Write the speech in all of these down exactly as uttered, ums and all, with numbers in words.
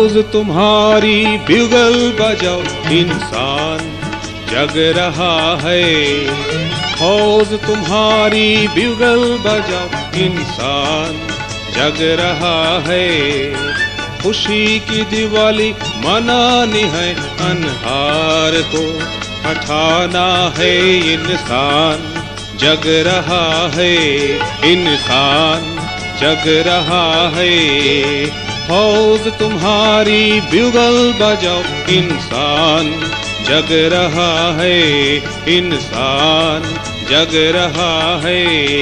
फौज तुम्हारी ब्यूगल बजाओ, इंसान जग रहा है। फौज तुम्हारी ब्यूगल बजाओ, इंसान जग रहा है। खुशी की दिवाली मनानी है, अन्हार को हटाना है। इंसान जग रहा है, इंसान जग रहा है। फौज तुम्हारी ब्यूगल बजाओ, इंसान जग रहा है। इंसान जग रहा है।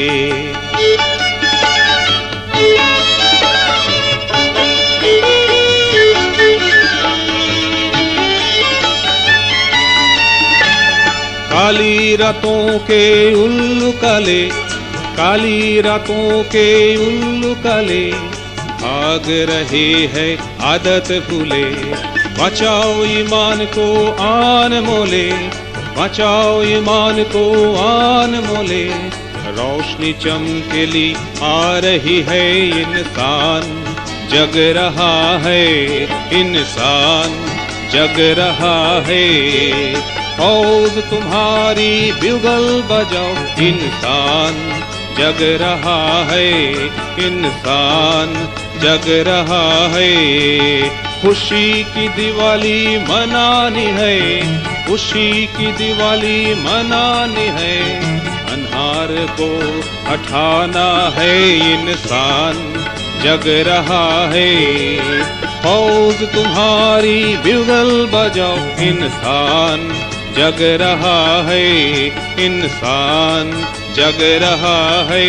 काली रातों के उल्लू काले, काली रातों के उल्लू काले, भाग रहे हैं आदत भूले। बचाओ ईमान को आन मोले, बचाओ ईमान को आन मोले। रोशनी चमकेली आ रही है, इंसान जग रहा है। इंसान जग रहा है। फौज तुम्हारी ब्यूगल बजाओ, इंसान जग रहा है। इंसान जग रहा है। खुशी की दिवाली मनानी है, खुशी की दिवाली मनानी है। अन्हार को हटाना है, इंसान जग रहा है। फौज तुम्हारी ब्यूगल बजाओ, इंसान जग रहा है। इंसान जग रहा है।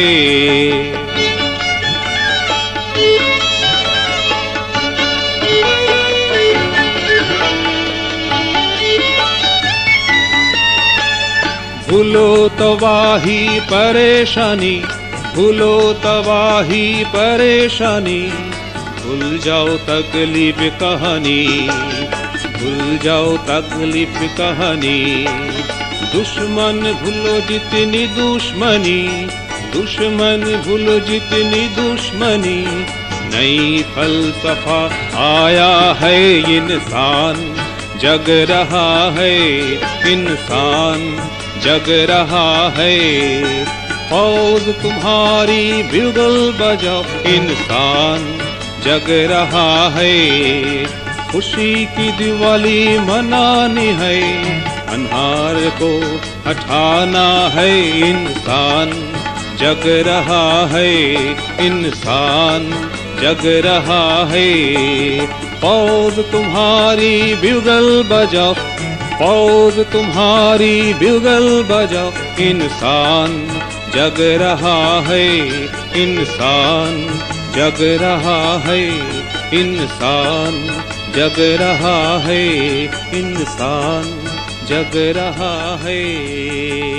भूलो तबाही परेशानी, भूलो तबाही परेशानी। भूल जाओ तकलीफ कहानी, भूल जाओ तकलीफ कहानी। दुश्मन भूलो जितनी दुश्मनी, दुश्मन भूलो जितनी दुश्मनी। नई फलसफा आया है, इंसान जग रहा है। इंसान जग रहा है। फौज तुम्हारी ब्यूगल बजाओ, इंसान जग रहा है। खुशी की दिवाली मनानी है, अन्हार को हटाना है। इंसान जग रहा है। इंसान जग रहा है। फौज तुम्हारी ब्यूगल बजाओ, फौज तुम्हारी ब्यूगल बजाओ। इंसान जग रहा है। इंसान जग रहा है। इंसान जग रहा है। इंसान जग रहा है।